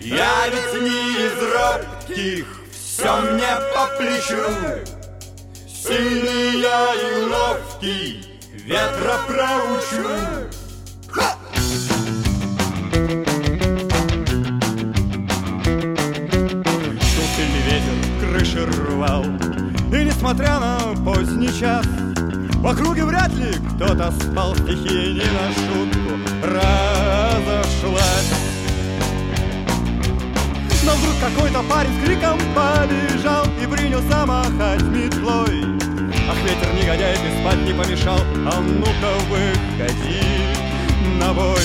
Я ведь не из робких, все мне по плечу. Сильный я и ловкий, ветра проучу. Шел сильный ветер, крыши рвал, и несмотря на поздний час, в округе вряд ли кто-то спал, стихия не на шутку разошлась. Но вдруг какой-то парень с криком побежал и принялся махать метлой. Ах, ветер негодяй, ты спать не помешал, а ну-ка выходи на бой.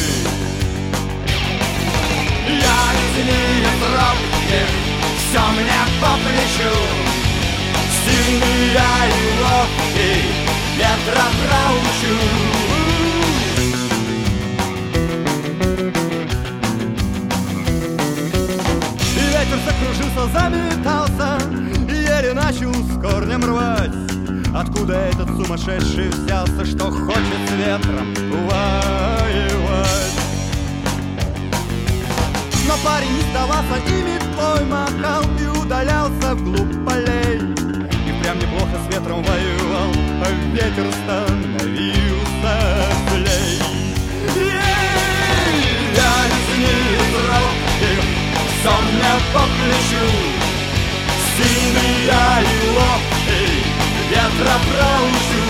Я ведь не из робких, все мне по плечу. Сильный я и ловкий, ветра проучу. Ветер закружился, заметался и еле начал с корнем рвать. Откуда этот сумасшедший взялся, что хочет с ветром воевать? Но парень не сдавался и метлой махал и удалялся вглубь полей. И прям неплохо с ветром воевал, а ветер становился злей. Я ведь не из робких, все мне по плечу. Сильный я и ловкий, ветра проучу.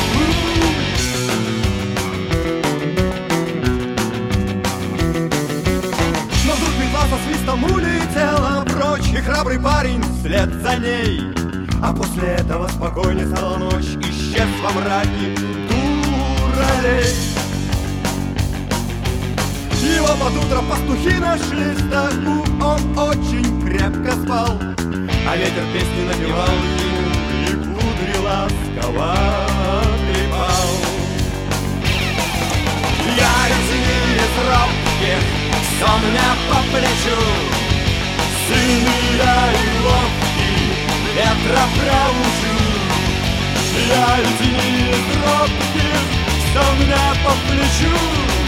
Но вдруг метла со свистом улетела прочь, и храбрый парень вслед за ней. А после этого спокойней стала ночь, исчез во мраке дуралей. Его под утро пастухи нашли в стогу, он очень крепко спал, а ветер песни напевал ему и кудри ласково трепал. Я ведь не из робких, все мне по плечу. Сильный я и ловкий, ветра проучу. Я ведь не из робких, все мне по плечу.